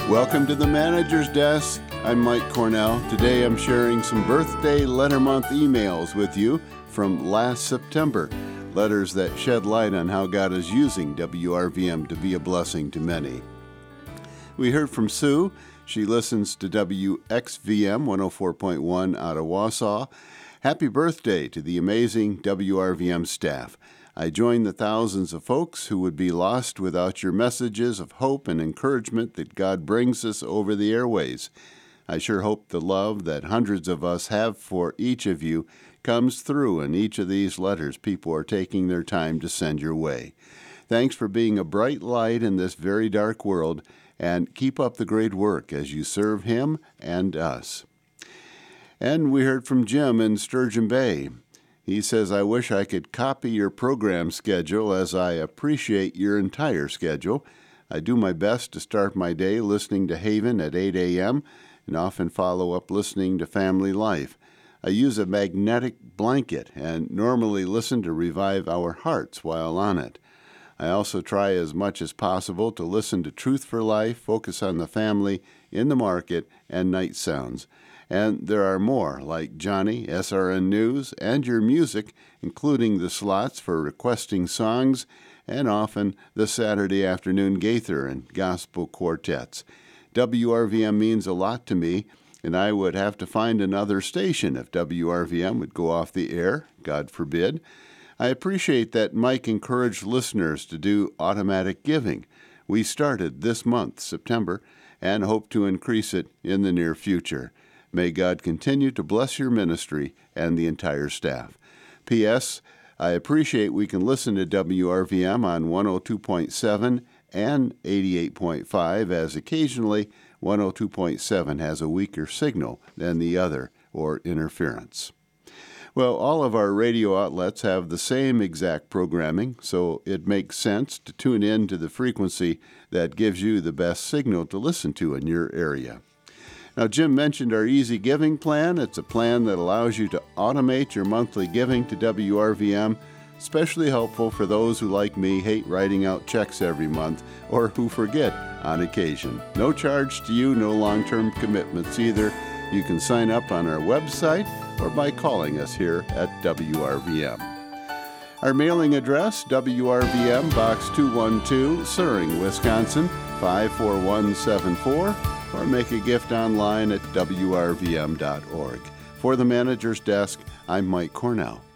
Welcome to the Manager's Desk. I'm Mike Cornell. Today I'm sharing some birthday letter month emails with you from last September. Letters that shed light on how God is using WRVM to be a blessing to many. We heard from Sue. She listens to WXVM 104.1 out of Wausau. Happy birthday to the amazing WRVM staff. I join the thousands of folks who would be lost without your messages of hope and encouragement that God brings us over the airways. I sure hope the love that hundreds of us have for each of you comes through in each of these letters people are taking their time to send your way. Thanks for being a bright light in this very dark world, and keep up the great work as you serve Him and us. And we heard from Jim in Sturgeon Bay. He says, I wish I could copy your program schedule as I appreciate your entire schedule. I do my best to start my day listening to Haven at 8 a.m. and often follow up listening to Family Life. I use a magnetic blanket and normally listen to revive our hearts while on it. I also try as much as possible to listen to Truth for Life, Focus on the Family, In the Market, and Night Sounds. And there are more, like Johnny, SRN News, and your music, including the slots for requesting songs, and often the Saturday afternoon Gaither and gospel quartets. WRVM means a lot to me, and I would have to find another station if WRVM would go off the air, God forbid. I appreciate that Mike encouraged listeners to do automatic giving. We started this month, September, and hope to increase it in the near future. May God continue to bless your ministry and the entire staff. P.S. I appreciate we can listen to WRVM on 102.7 and 88.5, as occasionally 102.7 has a weaker signal than the other, or interference. Well, all of our radio outlets have the same exact programming, so it makes sense to tune in to the frequency that gives you the best signal to listen to in your area. Now, Jim mentioned our Easy Giving plan. It's a plan that allows you to automate your monthly giving to WRVM, especially helpful for those who, like me, hate writing out checks every month or who forget on occasion. No charge to you, no long-term commitments either. You can sign up on our website or by calling us here at WRVM. Our mailing address, WRVM, Box 212, Suring, Wisconsin, 54174. Or make a gift online at WRVM.org. For the Manager's Desk, I'm Mike Cornell.